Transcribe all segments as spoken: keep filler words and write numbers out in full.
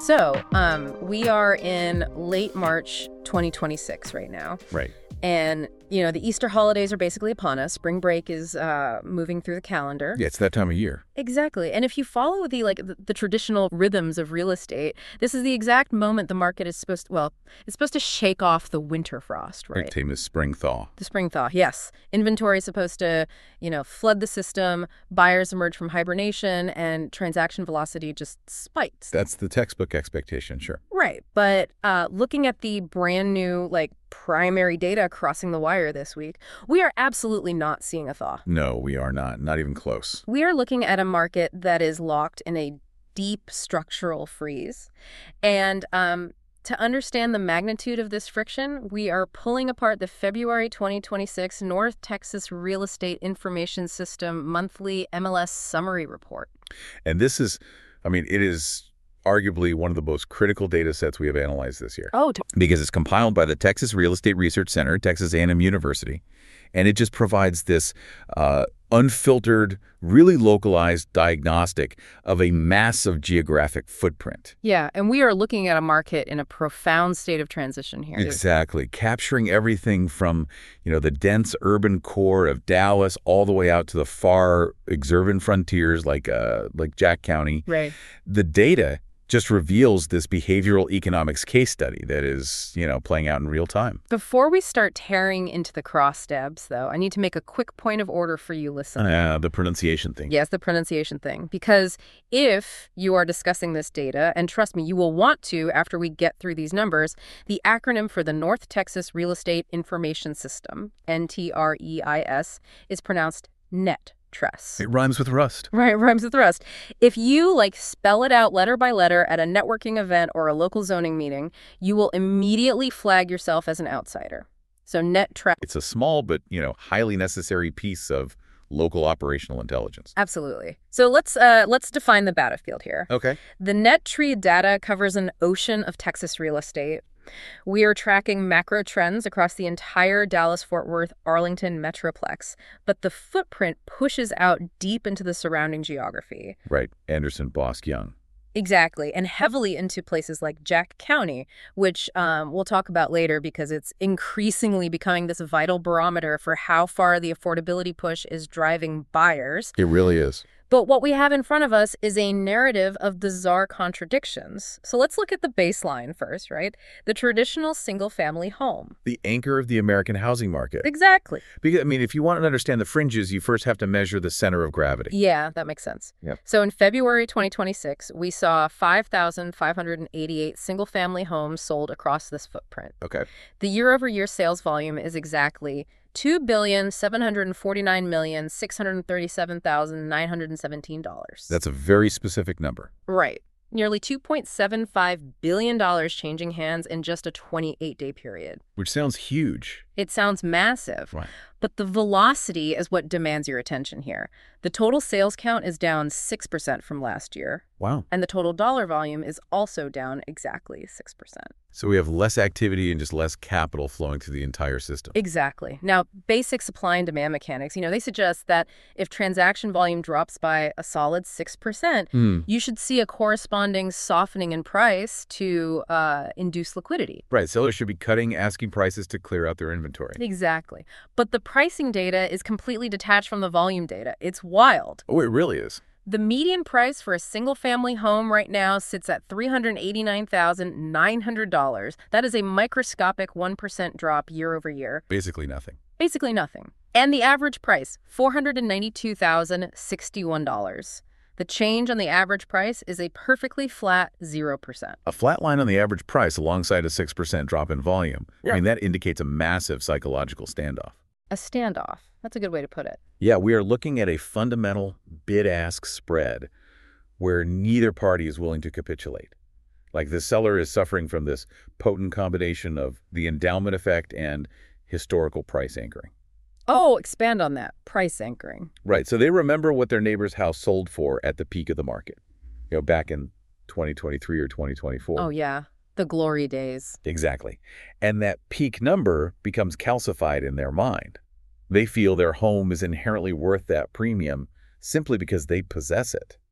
So, um, we are in late March twenty twenty-six right now. Right. And, you know, the Easter holidays are basically upon us. Spring break is uh, moving through the calendar. Yeah, it's that time of year. Exactly. And if you follow the like the, the traditional rhythms of real estate, this is the exact moment the market is supposed to, well, it's supposed to shake off the winter frost, right? Dictame is spring thaw. The spring thaw, yes. Inventory is supposed to, you know, flood the system, buyers emerge from hibernation, and transaction velocity just spikes. That's the textbook expectation, sure. Right. But uh, looking at the brand new, like, primary data crossing the wire this week, we are absolutely not seeing a thaw. No, we are not. Not even close. We are looking at a market that is locked in a deep structural freeze. And um, to understand the magnitude of this friction, we are pulling apart the February twenty twenty-six North Texas Real Estate Information System monthly M L S summary report. And this is, I mean, it is arguably one of the most critical data sets we have analyzed this year. Oh, because it's compiled by the Texas Real Estate Research Center, Texas A and M University, and it just provides this uh, unfiltered, really localized diagnostic of a massive geographic footprint. yeah. And we are looking at a market in a profound state of transition here. Exactly. Capturing everything from, you know, the dense urban core of Dallas all the way out to the far exurban frontiers like uh, like Jack County. Right. The data just reveals this behavioral economics case study that is, you know, playing out in real time. Before we start tearing into the cross stabs, though, I need to make a quick point of order for you listeners. Uh, the pronunciation thing. Yes, the pronunciation thing. Because if you are discussing this data, and trust me, you will want to after we get through these numbers, the acronym for the North Texas Real Estate Information System, N T R E I S, is pronounced NET. Tress. It rhymes with rust. Right, rhymes with rust. If you, like, spell it out letter by letter at a networking event or a local zoning meeting, you will immediately flag yourself as an outsider. So net tress. It's a small but, you know, highly necessary piece of local operational intelligence. Absolutely. So let's uh, let's define the battlefield here. Okay. The NetTree data covers an ocean of Texas real estate. We are tracking macro trends across the entire Dallas-Fort Worth-Arlington metroplex, but the footprint pushes out deep into the surrounding geography. Right. Anderson, Bosque, Young. Exactly, and heavily into places like Jack County, which um, we'll talk about later because it's increasingly becoming this vital barometer for how far the affordability push is driving buyers. It really is. But what we have in front of us is a narrative of bizarre contradictions. So let's look at the baseline first, right? The traditional single-family home. The anchor of the American housing market. Exactly. Because, I mean, if you want to understand the fringes, you first have to measure the center of gravity. Yeah, that makes sense. Yep. So in February twenty twenty-six, we saw five thousand five hundred eighty-eight single-family homes sold across this footprint. Okay. The year-over-year sales volume is exactly two billion seven hundred forty-nine million six hundred thirty-seven thousand nine hundred seventeen dollars. That's a very specific number. Right. Nearly two point seven five billion dollars changing hands in just a twenty-eight day period. Which sounds huge. It sounds massive, Right. but the velocity is what demands your attention here. The total sales count is down six percent from last year, Wow. and the total dollar volume is also down exactly six percent. So we have less activity and just less capital flowing through the entire system. Exactly. Now, basic supply and demand mechanics, you know, they suggest that if transaction volume drops by a solid six percent, Hmm. you should see a corresponding softening in price to uh, induce liquidity. Right. Sellers should be cutting asking prices to clear out their inventory. Exactly. But the pricing data is completely detached from the volume data. It's wild. Oh, it really is. The median price for a single-family home right now sits at three hundred eighty-nine thousand nine hundred dollars. That is a microscopic one percent drop year over year. Basically nothing. Basically nothing. And the average price, four hundred ninety-two thousand sixty-one dollars. The change on the average price is a perfectly flat zero percent. A flat line on the average price alongside a six percent drop in volume. Yeah. I mean, that indicates a massive psychological standoff. A standoff. That's a good way to put it. Yeah, we are looking at a fundamental bid-ask spread where neither party is willing to capitulate. Like the seller is suffering from this potent combination of the endowment effect and historical price anchoring. Oh, expand on that. Price anchoring. Right. So they remember what their neighbor's house sold for at the peak of the market, you know, back in twenty twenty-three or twenty twenty-four. Oh, yeah. The glory days. Exactly. And that peak number becomes calcified in their mind. They feel their home is inherently worth that premium simply because they possess it.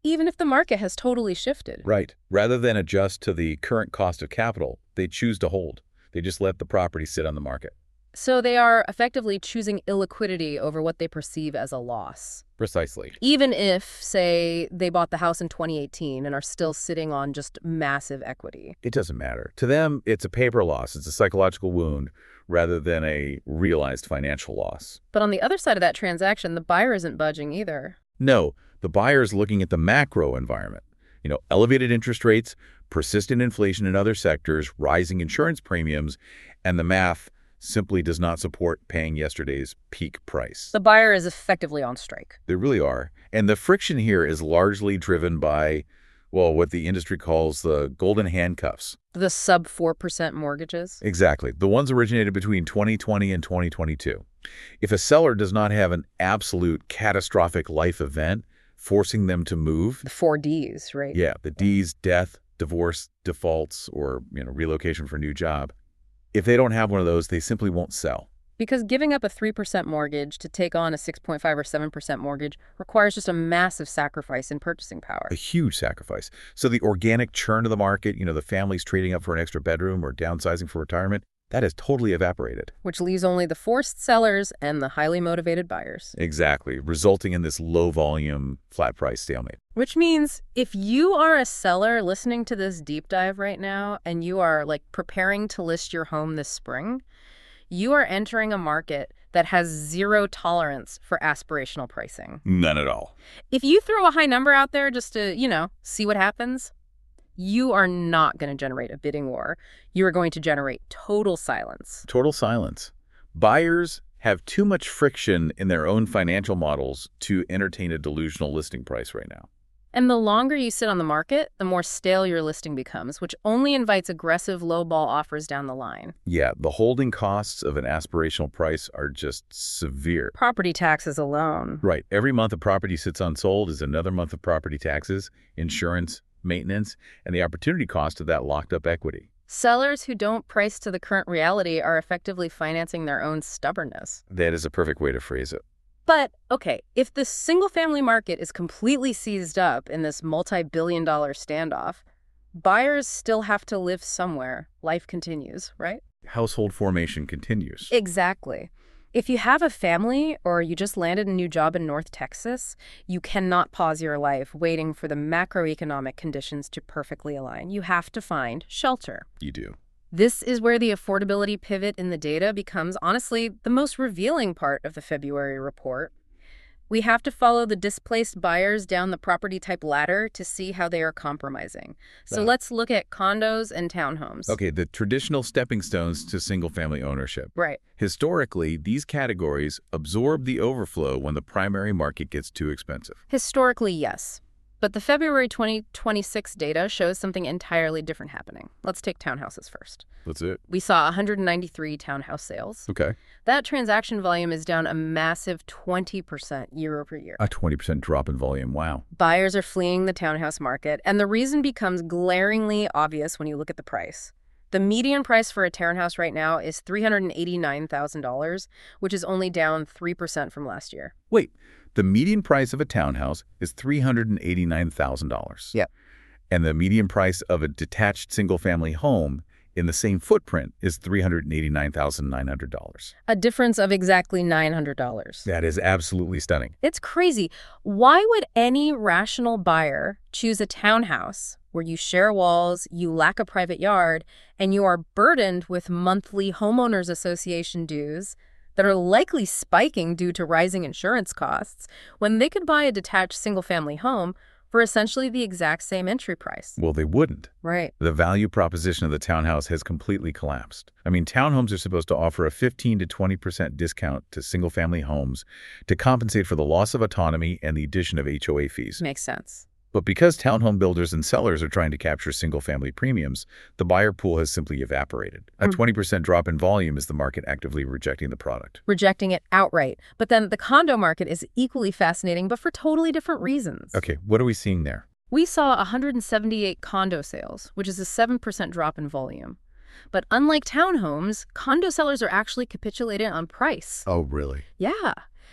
even if the market has totally shifted. Right. Rather than adjust to the current cost of capital, they choose to hold. They just let the property sit on the market. So they are effectively choosing illiquidity over what they perceive as a loss. Precisely. Even if, say, they bought the house in twenty eighteen and are still sitting on just massive equity. It doesn't matter. To them, it's a paper loss. It's a psychological wound rather than a realized financial loss. But on the other side of that transaction, the buyer isn't budging either. No, the buyer is looking at the macro environment. You know, elevated interest rates, persistent inflation in other sectors, rising insurance premiums, and the math simply does not support paying yesterday's peak price. The buyer is effectively on strike. They really are. And the friction here is largely driven by, well, what the industry calls the golden handcuffs. The sub four percent mortgages? Exactly. The ones originated between twenty twenty and twenty twenty-two. If a seller does not have an absolute catastrophic life event forcing them to move. The four Ds, right? Yeah, the Ds, death, divorce, defaults, or you know, relocation for a new job. If they don't have one of those, they simply won't sell. Because giving up a three percent mortgage to take on a six point five or seven percent mortgage requires just a massive sacrifice in purchasing power. A huge sacrifice. So the organic churn of the market, you know, the families trading up for an extra bedroom or downsizing for retirement, that has totally evaporated. Which leaves only the forced sellers and the highly motivated buyers. Exactly, resulting in this low-volume, flat-price stalemate. Which means if you are a seller listening to this deep dive right now and you are like preparing to list your home this spring, you are entering a market that has zero tolerance for aspirational pricing. None at all. If you throw a high number out there just to, you know, see what happens, you are not going to generate a bidding war. You are going to generate total silence. Total silence. Buyers have too much friction in their own financial models to entertain a delusional listing price right now. And the longer you sit on the market, the more stale your listing becomes, which only invites aggressive lowball offers down the line. Yeah, the holding costs of an aspirational price are just severe. Property taxes alone. Right. Every month a property sits unsold is another month of property taxes, insurance, maintenance, and the opportunity cost of that locked-up equity. Sellers who don't price to the current reality are effectively financing their own stubbornness. That is a perfect way to phrase it. But, okay, if the single-family market is completely seized up in this multi-billion dollar standoff, buyers still have to live somewhere. Life continues, right? Household formation continues. Exactly. If you have a family or you just landed a new job in North Texas, you cannot pause your life waiting for the macroeconomic conditions to perfectly align. You have to find shelter. You do. This is where the affordability pivot in the data becomes, honestly, the most revealing part of the February report. We have to follow the displaced buyers down the property type ladder to see how they are compromising. So Uh. let's look at condos and townhomes. Okay, the traditional stepping stones to single-family ownership. Right. Historically, these categories absorb the overflow when the primary market gets too expensive. Historically, yes. But the February twenty twenty-six data shows something entirely different happening. Let's take townhouses first. That's it. We saw one hundred ninety-three townhouse sales. Okay. That transaction volume is down a massive twenty percent year over year. A twenty percent drop in volume. Wow. Buyers are fleeing the townhouse market, and the reason becomes glaringly obvious when you look at the price. The median price for a townhouse right now is three hundred eighty-nine thousand dollars, which is only down three percent from last year. Wait, the median price of a townhouse is three hundred eighty-nine thousand dollars. Yep. And the median price of a detached single-family home in the same footprint is three hundred eighty-nine thousand nine hundred dollars. A difference of exactly nine hundred dollars. That is absolutely stunning. It's crazy. Why would any rational buyer choose a townhouse where you share walls, you lack a private yard, and you are burdened with monthly homeowners association dues that are likely spiking due to rising insurance costs, when they could buy a detached single-family home for essentially the exact same entry price? Well, they wouldn't. Right. The value proposition of the townhouse has completely collapsed. I mean, townhomes are supposed to offer a fifteen to twenty percent discount to single-family homes to compensate for the loss of autonomy and the addition of H O A fees. Makes sense. But because townhome builders and sellers are trying to capture single-family premiums, the buyer pool has simply evaporated. A Mm. twenty percent drop in volume is the market actively rejecting the product. Rejecting it outright. But then the condo market is equally fascinating, but for totally different reasons. Okay, what are we seeing there? We saw one hundred seventy-eight condo sales, which is a seven percent drop in volume. But unlike townhomes, condo sellers are actually capitulating on price. Oh, really? Yeah.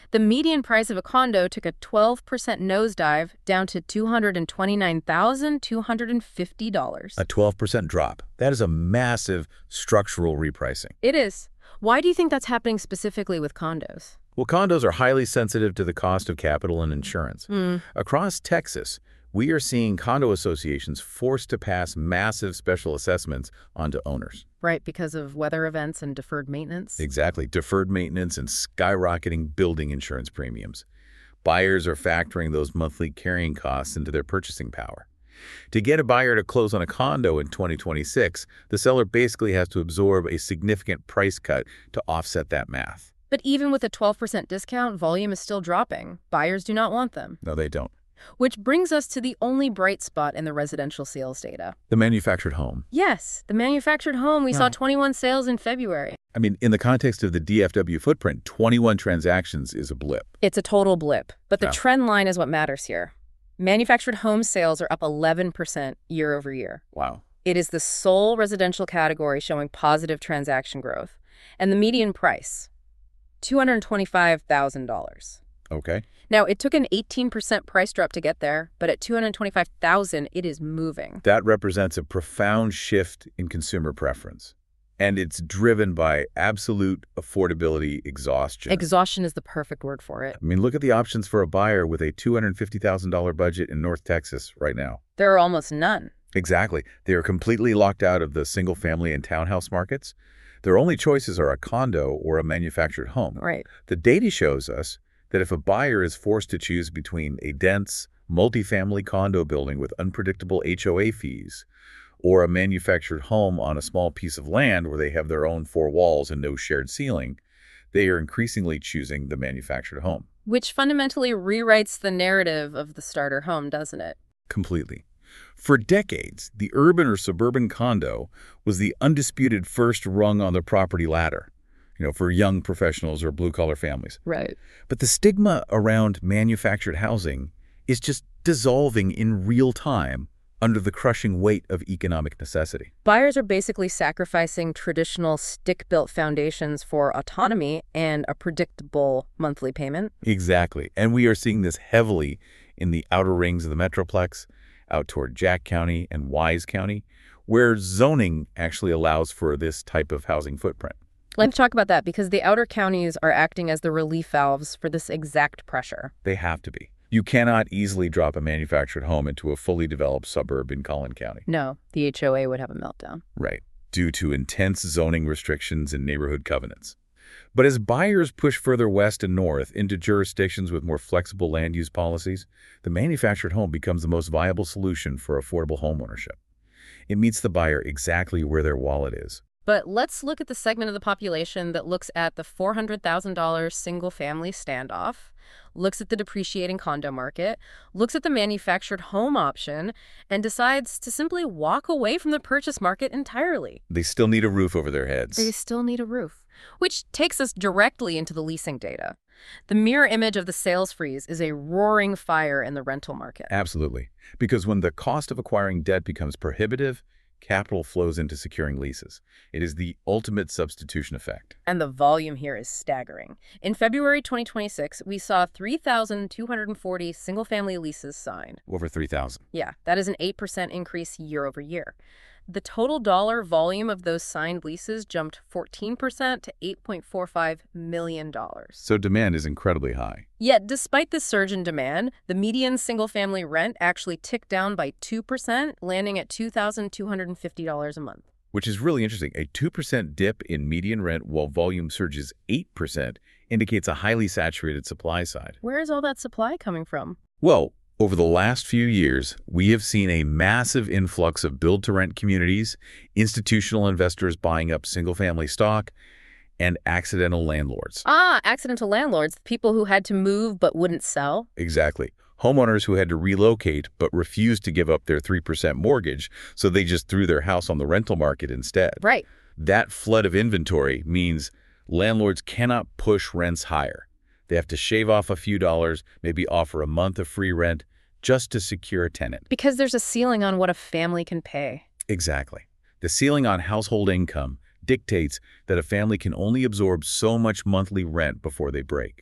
The median price of a condo took a twelve percent nosedive down to two hundred twenty-nine thousand two hundred fifty dollars. A twelve percent drop. That is a massive structural repricing. It is. Why do you think that's happening specifically with condos? Well, condos are highly sensitive to the cost of capital and insurance. Mm. Across Texas, we are seeing condo associations forced to pass massive special assessments onto owners. Right, because of weather events and deferred maintenance? Exactly. Deferred maintenance and skyrocketing building insurance premiums. Buyers are factoring those monthly carrying costs into their purchasing power. To get a buyer to close on a condo in twenty twenty-six, the seller basically has to absorb a significant price cut to offset that math. But even with a twelve percent discount, volume is still dropping. Buyers do not want them. No, they don't. Which brings us to the only bright spot in the residential sales data. The manufactured home. Yes, the manufactured home. We Right. saw twenty-one sales in February. I mean, in the context of the D F W footprint, twenty-one transactions is a blip. It's a total blip, but the Yeah. trend line is what matters here. Manufactured home sales are up eleven percent year over year. Wow. It is the sole residential category showing positive transaction growth. And the median price, two hundred twenty-five thousand dollars. Okay. Now, it took an eighteen percent price drop to get there, but at two hundred twenty-five thousand dollars, it is moving. That represents a profound shift in consumer preference. And it's driven by absolute affordability exhaustion. Exhaustion is the perfect word for it. I mean, look at the options for a buyer with a two hundred fifty thousand dollars budget in North Texas right now. There are almost none. Exactly. They are completely locked out of the single-family and townhouse markets. Their only choices are a condo or a manufactured home. Right. The data shows us that if a buyer is forced to choose between a dense, multifamily condo building with unpredictable H O A fees or a manufactured home on a small piece of land where they have their own four walls and no shared ceiling, they are increasingly choosing the manufactured home. Which fundamentally rewrites the narrative of the starter home, doesn't it? Completely. For decades, the urban or suburban condo was the undisputed first rung on the property ladder, you know, for young professionals or blue-collar families. Right. But the stigma around manufactured housing is just dissolving in real time under the crushing weight of economic necessity. Buyers are basically sacrificing traditional stick-built foundations for autonomy and a predictable monthly payment. Exactly. And we are seeing this heavily in the outer rings of the Metroplex, out toward Jack County and Wise County, where zoning actually allows for this type of housing footprint. Let's talk about that because the outer counties are acting as the relief valves for this exact pressure. They have to be. You cannot easily drop a manufactured home into a fully developed suburb in Collin County. No, the H O A would have a meltdown. Right, due to intense zoning restrictions and neighborhood covenants. But as buyers push further west and north into jurisdictions with more flexible land use policies, the manufactured home becomes the most viable solution for affordable homeownership. It meets the buyer exactly where their wallet is. But let's look at the segment of the population that looks at the four hundred thousand dollars single-family standoff, looks at the depreciating condo market, looks at the manufactured home option, and decides to simply walk away from the purchase market entirely. They still need a roof over their heads. They still need a roof, which takes us directly into the leasing data. The mirror image of the sales freeze is a roaring fire in the rental market. Absolutely. Because when the cost of acquiring debt becomes prohibitive, capital flows into securing leases. It is the ultimate substitution effect. And the volume here is staggering. In February twenty twenty-six, we saw three thousand two hundred forty single-family leases signed. Over three thousand. Yeah, that is an eight percent increase year over year. The total dollar volume of those signed leases jumped fourteen percent to eight point four five million dollars. So demand is incredibly high. Yet, despite this surge in demand, the median single-family rent actually ticked down by two percent, landing at two thousand two hundred fifty dollars a month. Which is really interesting. A two percent dip in median rent while volume surges eight percent indicates a highly saturated supply side. Where is all that supply coming from? Well, over the last few years, we have seen a massive influx of build-to-rent communities, institutional investors buying up single-family stock, and accidental landlords. Ah, accidental landlords, people who had to move but wouldn't sell. Exactly. Homeowners who had to relocate but refused to give up their three percent mortgage, so they just threw their house on the rental market instead. Right. That flood of inventory means landlords cannot push rents higher. They have to shave off a few dollars, maybe offer a month of free rent, just to secure a tenant. Because there's a ceiling on what a family can pay. Exactly. The ceiling on household income dictates that a family can only absorb so much monthly rent before they break.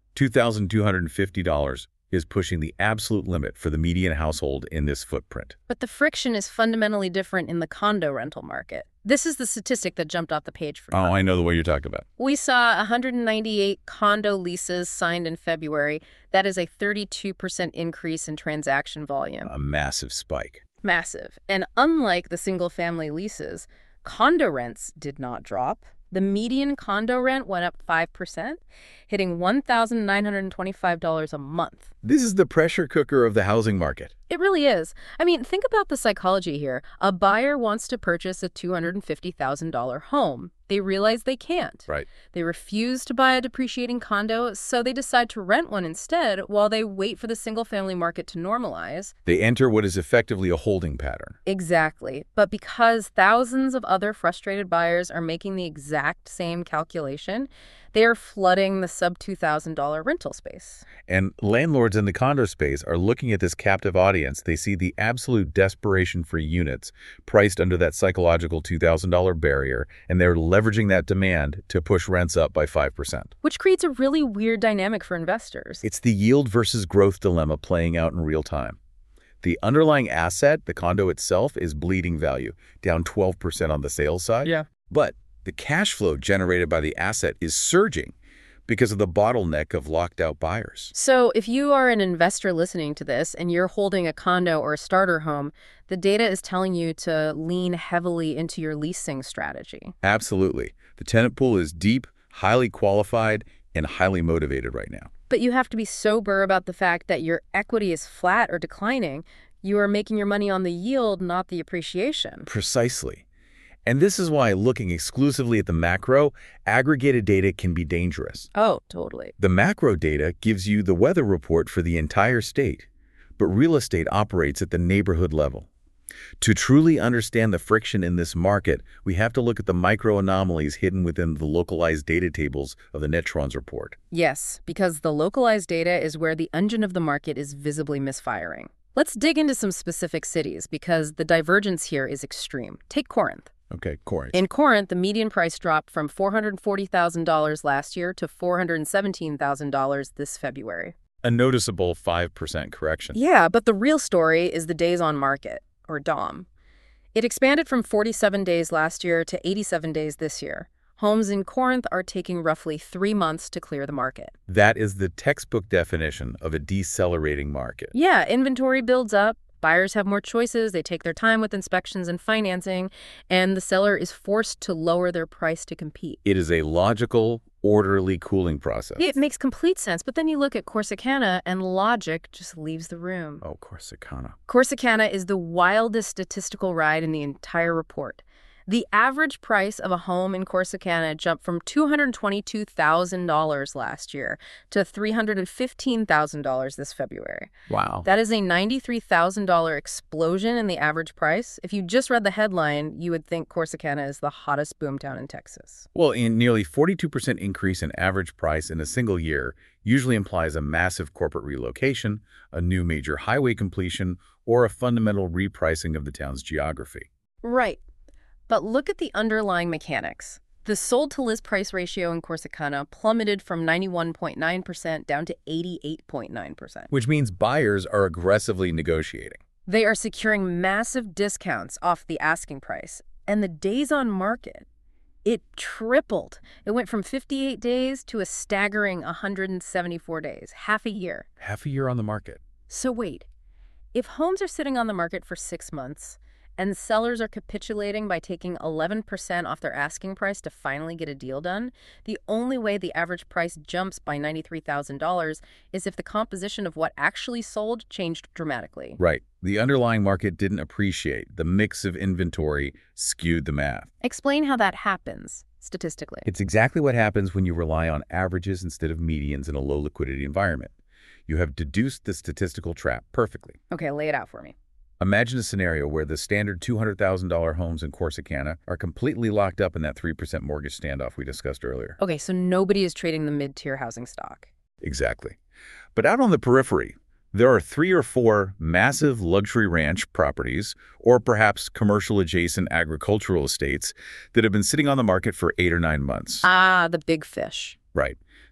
two thousand two hundred fifty dollars is pushing the absolute limit for the median household in this footprint. But the friction is fundamentally different in the condo rental market. This is the statistic that jumped off the page for me. Oh, I know the way you're talking about. We saw one hundred ninety-eight condo leases signed in February. That is a thirty-two percent increase in transaction volume. A massive spike. Massive. And unlike the single-family leases, condo rents did not drop. The median condo rent went up five percent, hitting one thousand nine hundred twenty-five dollars a month. This is the pressure cooker of the housing market. It really is. I mean, think about the psychology here. A buyer wants to purchase a two hundred fifty thousand dollar home. They realize they can't. Right. They refuse to buy a depreciating condo, so they decide to rent one instead while they wait for the single-family market to normalize. They enter what is effectively a holding pattern. Exactly. But because thousands of other frustrated buyers are making the exact same calculation, they are flooding the sub two thousand dollar rental space. And landlords in the condo space are looking at this captive audience. They see the absolute desperation for units priced under that psychological two thousand dollar barrier, and they're leveraging that demand to push rents up by five percent. Which creates a really weird dynamic for investors. It's the yield versus growth dilemma playing out in real time. The underlying asset, the condo itself, is bleeding value, down twelve percent on the sales side. Yeah. But the cash flow generated by the asset is surging because of the bottleneck of locked-out buyers. So if you are an investor listening to this and you're holding a condo or a starter home, the data is telling you to lean heavily into your leasing strategy. Absolutely. The tenant pool is deep, highly qualified, and highly motivated right now. But you have to be sober about the fact that your equity is flat or declining. You are making your money on the yield, not the appreciation. Precisely. And this is why looking exclusively at the macro, aggregated data can be dangerous. Oh, totally. The macro data gives you the weather report for the entire state, but real estate operates at the neighborhood level. To truly understand the friction in this market, we have to look at the micro anomalies hidden within the localized data tables of the Netrons report. Yes, because the localized data is where the engine of the market is visibly misfiring. Let's dig into some specific cities because the divergence here is extreme. Take Corinth. Okay, Corinth. In Corinth, the median price dropped from four hundred forty thousand dollars last year to four hundred seventeen thousand dollars this February. A noticeable five percent correction. Yeah, but the real story is the days on market, or D O M. It expanded from forty-seven days last year to eighty-seven days this year. Homes in Corinth are taking roughly three months to clear the market. That is the textbook definition of a decelerating market. Yeah, inventory builds up. Buyers have more choices, they take their time with inspections and financing, and the seller is forced to lower their price to compete. It is a logical, orderly cooling process. It makes complete sense, but then you look at Corsicana and logic just leaves the room. Oh, Corsicana. Corsicana is the wildest statistical ride in the entire report. The average price of a home in Corsicana jumped from two hundred twenty-two thousand dollars last year to three hundred fifteen thousand dollars this February. Wow. That is a ninety-three thousand dollar explosion in the average price. If you just read the headline, you would think Corsicana is the hottest boomtown in Texas. Well, a nearly forty-two percent increase in average price in a single year usually implies a massive corporate relocation, a new major highway completion, or a fundamental repricing of the town's geography. Right. But look at the underlying mechanics. The sold-to-list price ratio in Corsicana plummeted from ninety-one point nine percent down to eighty-eight point nine percent. Which means buyers are aggressively negotiating. They are securing massive discounts off the asking price. And the days on market, it tripled. It went from fifty-eight days to a staggering one hundred seventy-four days, half a year. Half a year on the market. So wait, if homes are sitting on the market for six months, and sellers are capitulating by taking eleven percent off their asking price to finally get a deal done, the only way the average price jumps by ninety-three thousand dollars is if the composition of what actually sold changed dramatically. Right. The underlying market didn't appreciate. The mix of inventory skewed the math. Explain how that happens statistically. It's exactly what happens when you rely on averages instead of medians in a low liquidity environment. You have deduced the statistical trap perfectly. Okay, lay it out for me. Imagine a scenario where the standard two hundred thousand dollar homes in Corsicana are completely locked up in that three percent mortgage standoff we discussed earlier. Okay, so nobody is trading the mid-tier housing stock. Exactly. But out on the periphery, there are three or four massive luxury ranch properties, or perhaps commercial adjacent agricultural estates that have been sitting on the market for eight or nine months. Ah, the big fish. Right.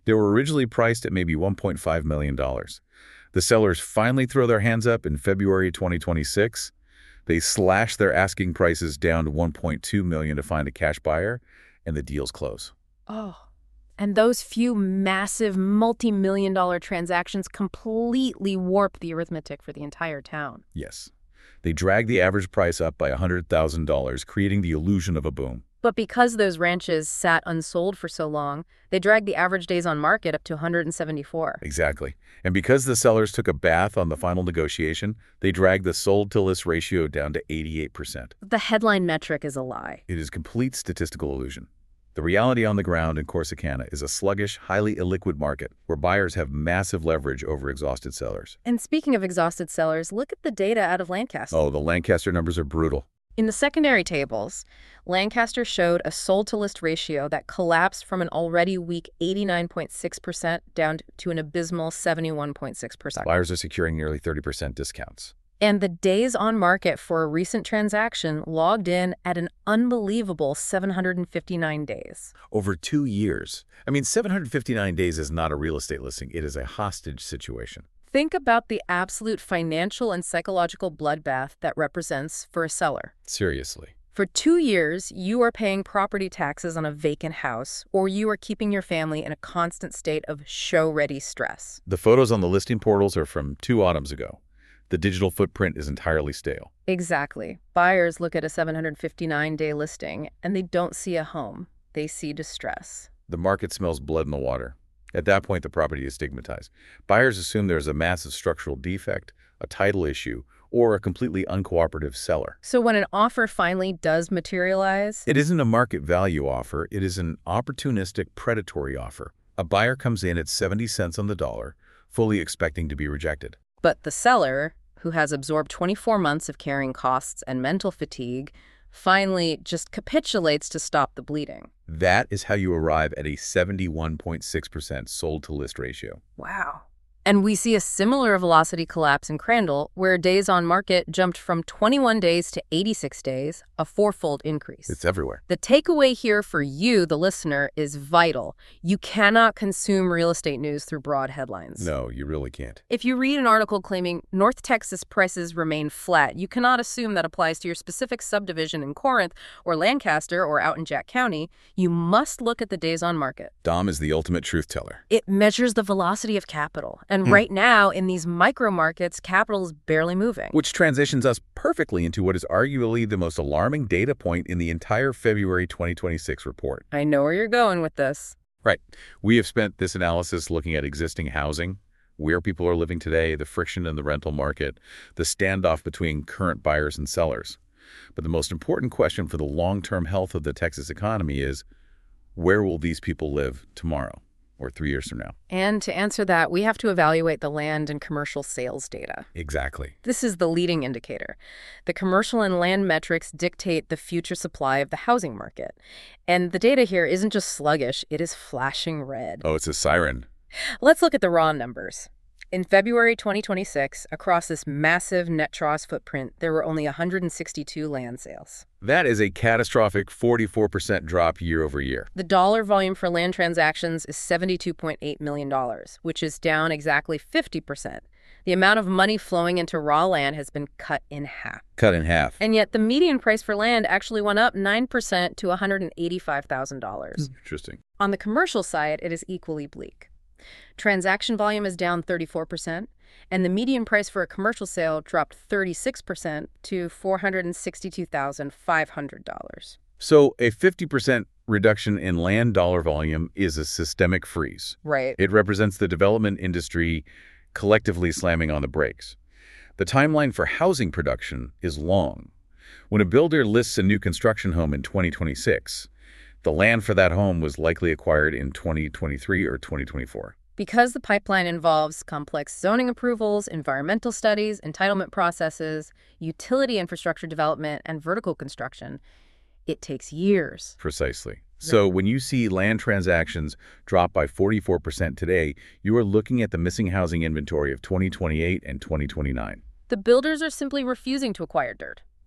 They were originally priced at maybe one point five million dollars. The sellers finally throw their hands up in February twenty twenty-six. They slash their asking prices down to one point two million dollars to find a cash buyer, and the deals close. Oh, and those few massive multi-million dollar transactions completely warp the arithmetic for the entire town. Yes. They drag the average price up by one hundred thousand dollars, creating the illusion of a boom. But because those ranches sat unsold for so long, they dragged the average days on market up to one hundred seventy-four. Exactly. And because the sellers took a bath on the final negotiation, they dragged the sold-to-list ratio down to eighty-eight percent. The headline metric is a lie. It is complete statistical illusion. The reality on the ground in Corsicana is a sluggish, highly illiquid market where buyers have massive leverage over exhausted sellers. And speaking of exhausted sellers, look at the data out of Lancaster. Oh, the Lancaster numbers are brutal. In the secondary tables, Lancaster showed a sold-to-list ratio that collapsed from an already weak eighty-nine point six percent down to an abysmal seventy-one point six percent. Buyers are securing nearly thirty percent discounts. And the days on market for a recent transaction logged in at an unbelievable seven hundred fifty-nine days. Over two years. I mean, seven hundred fifty-nine days is not a real estate listing. It is a hostage situation. Think about the absolute financial and psychological bloodbath that represents for a seller. Seriously. For two years, you are paying property taxes on a vacant house, or you are keeping your family in a constant state of show-ready stress. The photos on the listing portals are from two autumns ago. The digital footprint is entirely stale. Exactly. Buyers look at a seven hundred fifty-nine day listing, and they don't see a home. They see distress. The market smells blood in the water. At that point, the property is stigmatized. Buyers assume there's a massive structural defect, a title issue, or a completely uncooperative seller. So when an offer finally does materialize, it isn't a market value offer. It is an opportunistic, predatory offer. A buyer comes in at seventy cents on the dollar, fully expecting to be rejected. But the seller, who has absorbed twenty-four months of carrying costs and mental fatigue, finally just capitulates to stop the bleeding. That is how you arrive at a seventy-one point six percent sold-to-list ratio. Wow. And we see a similar velocity collapse in Crandall, where days on market jumped from twenty-one days to eighty-six days, a fourfold increase. It's everywhere. The takeaway here for you, the listener, is vital. You cannot consume real estate news through broad headlines. No, you really can't. If you read an article claiming North Texas prices remain flat, you cannot assume that applies to your specific subdivision in Corinth or Lancaster or out in Jack County. You must look at the days on market. Dom is the ultimate truth teller. It measures the velocity of capital. And Hmm. right now, in these micro markets, capital is barely moving. Which transitions us perfectly into what is arguably the most alarming data point in the entire February twenty twenty-six report. I know where you're going with this. Right. We have spent this analysis looking at existing housing, where people are living today, the friction in the rental market, the standoff between current buyers and sellers. But the most important question for the long-term health of the Texas economy is, where will these people live tomorrow? Or three years from now. And to answer that, we have to evaluate the land and commercial sales data. Exactly. This is the leading indicator. The commercial and land metrics dictate the future supply of the housing market. And the data here isn't just sluggish, it is flashing red. Oh, it's a siren. Let's look at the raw numbers. In February twenty twenty-six, across this massive net Tross footprint, there were only one hundred sixty-two land sales. That is a catastrophic forty-four percent drop year over year. The dollar volume for land transactions is seventy-two point eight million dollars, which is down exactly fifty percent. The amount of money flowing into raw land has been cut in half. Cut in half. And yet the median price for land actually went up nine percent to one hundred eighty-five thousand dollars. Interesting. On the commercial side, it is equally bleak. Transaction volume is down thirty-four percent, and the median price for a commercial sale dropped thirty-six percent to four hundred sixty-two thousand five hundred dollars. So a fifty percent reduction in land dollar volume is a systemic freeze. Right. It represents the development industry collectively slamming on the brakes. The timeline for housing production is long. When a builder lists a new construction home in twenty twenty-six, the land for that home was likely acquired in twenty twenty-three or twenty twenty-four. Because the pipeline involves complex zoning approvals, environmental studies, entitlement processes, utility infrastructure development, and vertical construction, it takes years. Precisely. So when you see land transactions drop by forty-four percent today, you are looking at the missing housing inventory of twenty twenty-eight and twenty twenty-nine. The builders are simply refusing to acquire dirt.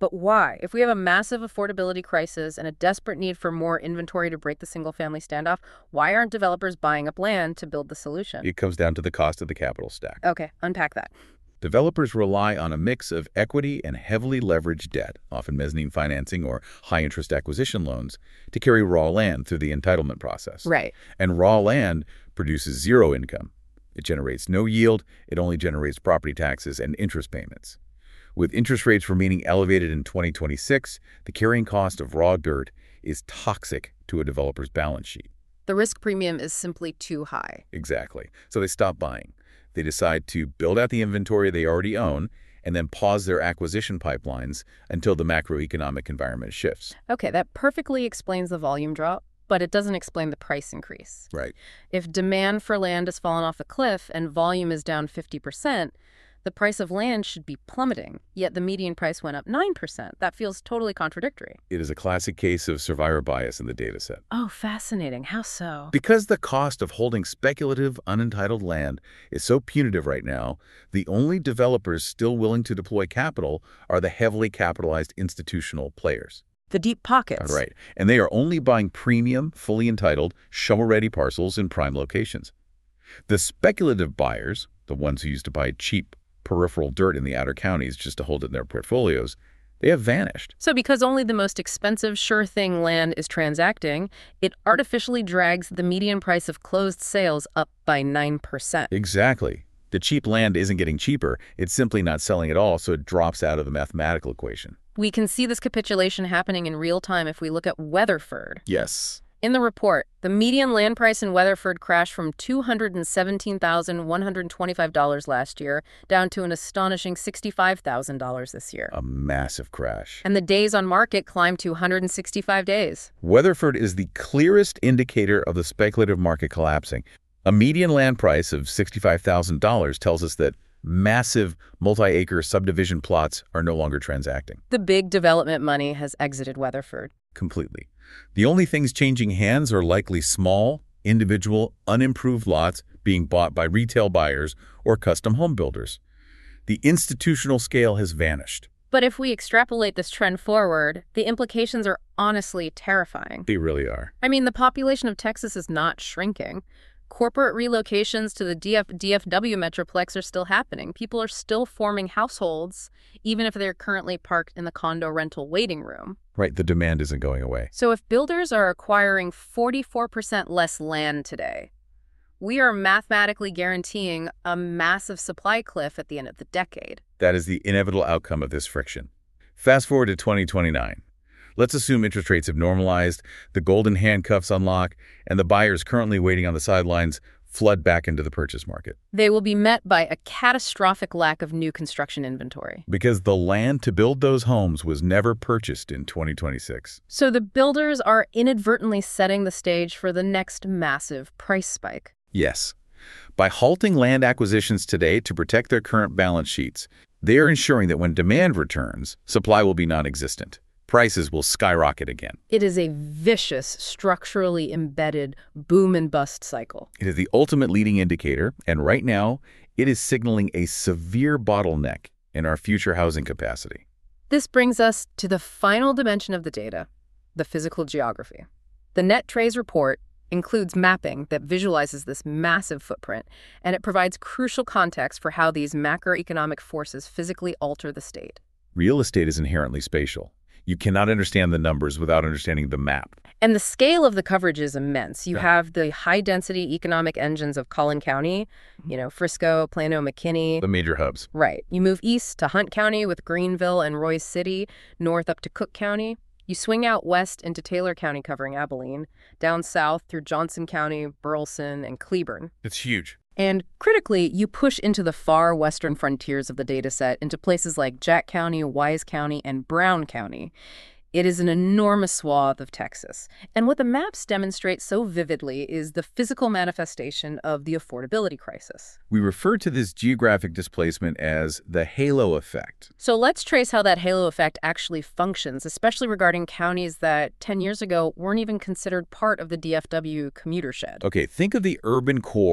But why? If we have a massive affordability crisis and a desperate need for more inventory to break the single-family standoff, why aren't developers buying up land to build the solution? It comes down to the cost of the capital stack. Okay, unpack that. Developers rely on a mix of equity and heavily leveraged debt, often mezzanine financing or high-interest acquisition loans, to carry raw land through the entitlement process. Right. And raw land produces zero income. It generates no yield. It only generates property taxes and interest payments. With interest rates remaining elevated in twenty twenty-six, the carrying cost of raw dirt is toxic to a developer's balance sheet. The risk premium is simply too high. Exactly. So they stop buying. They decide to build out the inventory they already own and then pause their acquisition pipelines until the macroeconomic environment shifts. Okay, that perfectly explains the volume drop, but it doesn't explain the price increase. Right. If demand for land has fallen off a cliff and volume is down fifty percent, the price of land should be plummeting, yet the median price went up nine percent. That feels totally contradictory. It is a classic case of survivor bias in the dataset. Oh, fascinating. How so? Because the cost of holding speculative, unentitled land is so punitive right now, the only developers still willing to deploy capital are the heavily capitalized institutional players. The deep pockets. Right. And they are only buying premium, fully entitled, shovel-ready parcels in prime locations. The speculative buyers, the ones who used to buy cheap, peripheral dirt in the outer counties just to hold it in their portfolios, they have vanished. So because only the most expensive sure-thing land is transacting, it artificially drags the median price of closed sales up by nine percent. Exactly. The cheap land isn't getting cheaper. It's simply not selling at all, so it drops out of the mathematical equation. We can see this capitulation happening in real time if we look at Weatherford. Yes. In the report, the median land price in Weatherford crashed from two hundred seventeen thousand one hundred twenty-five dollars last year down to an astonishing sixty-five thousand dollars this year. A massive crash. And the days on market climbed to one hundred sixty-five days. Weatherford is the clearest indicator of the speculative market collapsing. A median land price of sixty-five thousand dollars tells us that massive multi-acre subdivision plots are no longer transacting. The big development money has exited Weatherford. Completely. The only things changing hands are likely small, individual, unimproved lots being bought by retail buyers or custom home builders. The institutional scale has vanished. But if we extrapolate this trend forward, the implications are honestly terrifying. They really are. I mean, the population of Texas is not shrinking. Corporate relocations to the D F D F W Metroplex are still happening. People are still forming households, even if they're currently parked in the condo rental waiting room. Right, the demand isn't going away. So if builders are acquiring forty-four percent less land today, we are mathematically guaranteeing a massive supply cliff at the end of the decade. That is the inevitable outcome of this friction. Fast forward to twenty twenty-nine. Let's assume interest rates have normalized, the golden handcuffs unlock, and the buyers currently waiting on the sidelines flood back into the purchase market. They will be met by a catastrophic lack of new construction inventory. Because the land to build those homes was never purchased in twenty twenty-six. So the builders are inadvertently setting the stage for the next massive price spike. Yes. By halting land acquisitions today to protect their current balance sheets, they are ensuring that when demand returns, supply will be non-existent. Prices will skyrocket again. It is a vicious, structurally embedded boom and bust cycle. It is the ultimate leading indicator, and right now, it is signaling a severe bottleneck in our future housing capacity. This brings us to the final dimension of the data, the physical geography. The NetTrays report includes mapping that visualizes this massive footprint, and it provides crucial context for how these macroeconomic forces physically alter the state. Real estate is inherently spatial. You cannot understand the numbers without understanding the map. And the scale of the coverage is immense. You Yeah. have the high-density economic engines of Collin County, you know, Frisco, Plano, McKinney. The major hubs. Right. You move east to Hunt County with Greenville and Royce City, north up to Cook County. You swing out west into Taylor County covering Abilene, down south through Johnson County, Burleson, and Cleburne. It's huge. And critically, you push into the far western frontiers of the dataset into places like Jack County, Wise County, and Brown County. It is an enormous swath of Texas. And what the maps demonstrate so vividly is the physical manifestation of the affordability crisis. We refer to this geographic displacement as the halo effect. So let's trace how that halo effect actually functions, especially regarding counties that ten years ago weren't even considered part of the D F W commuter shed. Okay, think of the urban core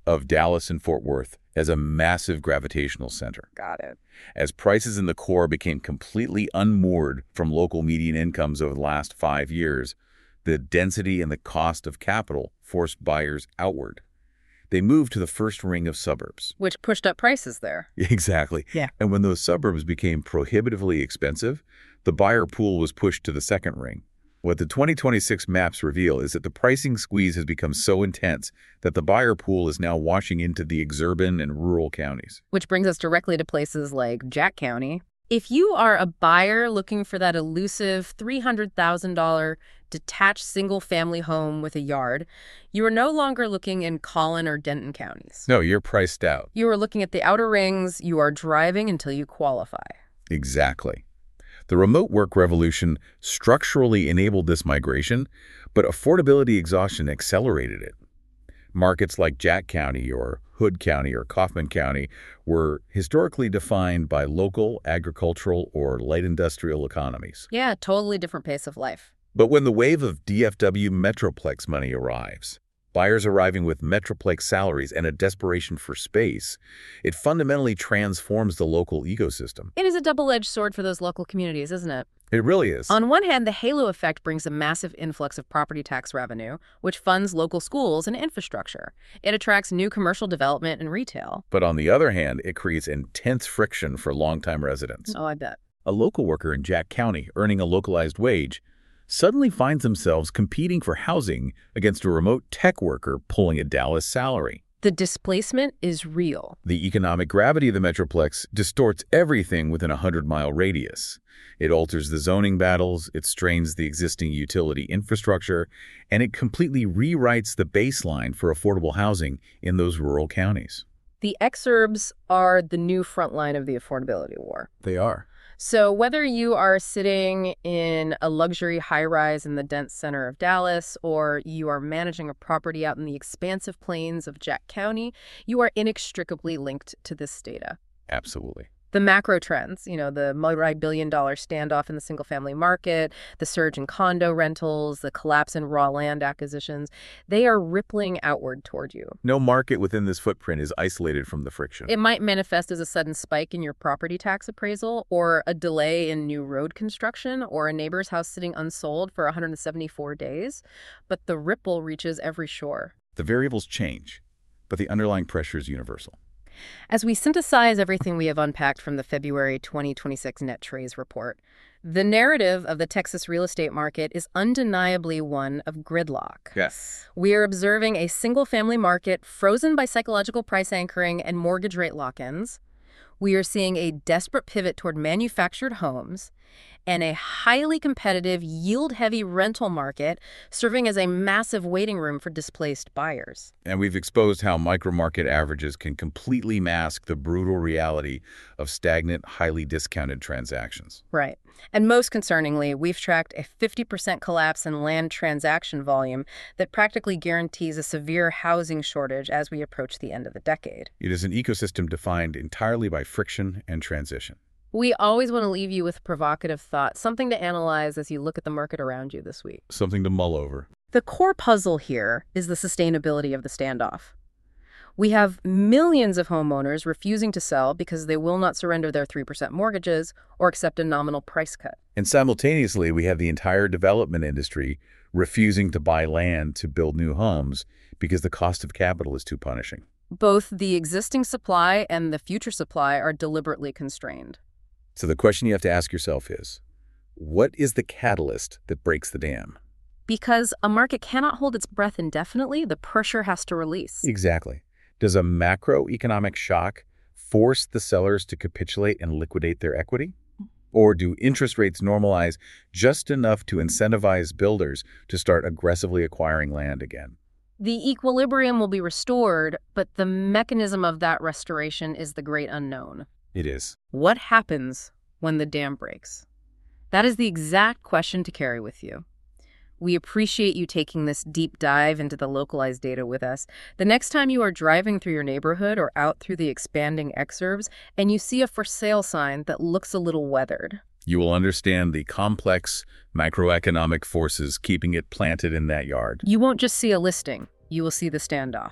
of Dallas and Fort Worth as a massive gravitational center. Got it. As prices in the core became completely unmoored from local median incomes over the last five years, the density and the cost of capital forced buyers outward. They moved to the first ring of suburbs. Which pushed up prices there. Exactly. Yeah. And when those suburbs became prohibitively expensive, the buyer pool was pushed to the second ring. What the twenty twenty-six maps reveal is that the pricing squeeze has become so intense that the buyer pool is now washing into the exurban and rural counties. Which brings us directly to places like Jack County. If you are a buyer looking for that elusive three hundred thousand dollars detached single-family home with a yard, you are no longer looking in Collin or Denton counties. No, you're priced out. You are looking at the outer rings. You are driving until you qualify. Exactly. The remote work revolution structurally enabled this migration, but affordability exhaustion accelerated it. Markets like Jack County or Hood County or Kaufman County were historically defined by local, agricultural, or light industrial economies. Yeah, totally different pace of life. But when the wave of D F W Metroplex money arrives, buyers arriving with Metroplex salaries and a desperation for space, it fundamentally transforms the local ecosystem. It is a double-edged sword for those local communities, isn't it? It really is. On one hand, the halo effect brings a massive influx of property tax revenue, which funds local schools and infrastructure. It attracts new commercial development and retail. But on the other hand, it creates intense friction for longtime residents. Oh, I bet. A local worker in Jack County earning a localized wage suddenly finds themselves competing for housing against a remote tech worker pulling a Dallas salary. The displacement is real. The economic gravity of the Metroplex distorts everything within a hundred-mile radius. It alters the zoning battles, it strains the existing utility infrastructure, and it completely rewrites the baseline for affordable housing in those rural counties. The exurbs are the new front line of the affordability war. They are. So whether you are sitting in a luxury high-rise in the dense center of Dallas or you are managing a property out in the expansive plains of Jack County, you are inextricably linked to this data. Absolutely. The macro trends, you know, the multi-billion dollar standoff in the single-family market, the surge in condo rentals, the collapse in raw land acquisitions, they are rippling outward toward you. No market within this footprint is isolated from the friction. It might manifest as a sudden spike in your property tax appraisal, or a delay in new road construction, or a neighbor's house sitting unsold for one hundred seventy-four days, but the ripple reaches every shore. The variables change, but the underlying pressure is universal. As we synthesize everything we have unpacked from the February twenty twenty-six NetTrace report, the narrative of the Texas real estate market is undeniably one of gridlock. Yes. We are observing a single-family market frozen by psychological price anchoring and mortgage rate lock-ins. We are seeing a desperate pivot toward manufactured homes and a highly competitive, yield-heavy rental market serving as a massive waiting room for displaced buyers. And we've exposed how micro-market averages can completely mask the brutal reality of stagnant, highly discounted transactions. Right. And most concerningly, we've tracked a fifty percent collapse in land transaction volume that practically guarantees a severe housing shortage as we approach the end of the decade. It is an ecosystem defined entirely by friction and transition. We always want to leave you with provocative thought, something to analyze as you look at the market around you this week. Something to mull over. The core puzzle here is the sustainability of the standoff. We have millions of homeowners refusing to sell because they will not surrender their three percent mortgages or accept a nominal price cut. And simultaneously, we have the entire development industry refusing to buy land to build new homes because the cost of capital is too punishing. Both the existing supply and the future supply are deliberately constrained. So the question you have to ask yourself is, what is the catalyst that breaks the dam? Because a market cannot hold its breath indefinitely, the pressure has to release. Exactly. Does a macroeconomic shock force the sellers to capitulate and liquidate their equity? Or do interest rates normalize just enough to incentivize builders to start aggressively acquiring land again? The equilibrium will be restored, but the mechanism of that restoration is the great unknown. It is. What happens when the dam breaks? That is the exact question to carry with you. We appreciate you taking this deep dive into the localized data with us. The next time you are driving through your neighborhood or out through the expanding exurbs and you see a for sale sign that looks a little weathered, you will understand the complex macroeconomic forces keeping it planted in that yard. You won't just see a listing, you will see the standoff.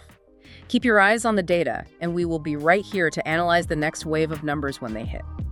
Keep your eyes on the data, and we will be right here to analyze the next wave of numbers when they hit.